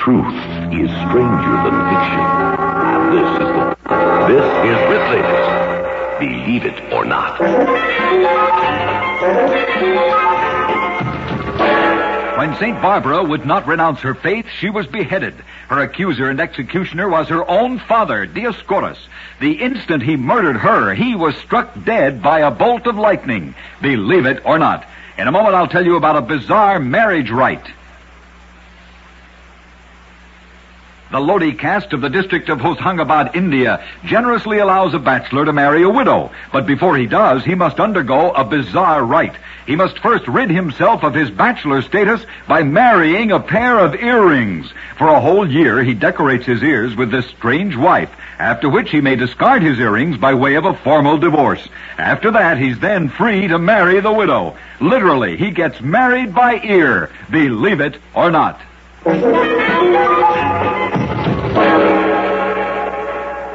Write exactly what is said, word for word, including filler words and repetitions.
Truth is stranger than fiction. And this is the... This is Ripley. Believe it or not. When Saint Barbara would not renounce her faith, she was beheaded. Her accuser and executioner was her own father, Dioscorus. The instant he murdered her, he was struck dead by a bolt of lightning. Believe it or not. In a moment, I'll tell you about a bizarre marriage rite. The Lodi caste of the district of Hoshangabad, India, generously allows a bachelor to marry a widow. But before he does, he must undergo a bizarre rite. He must first rid himself of his bachelor status by marrying a pair of earrings. For a whole year, he decorates his ears with this strange wife, after which he may discard his earrings by way of a formal divorce. After that, he's then free to marry the widow. Literally, he gets married by ear. Believe it or not.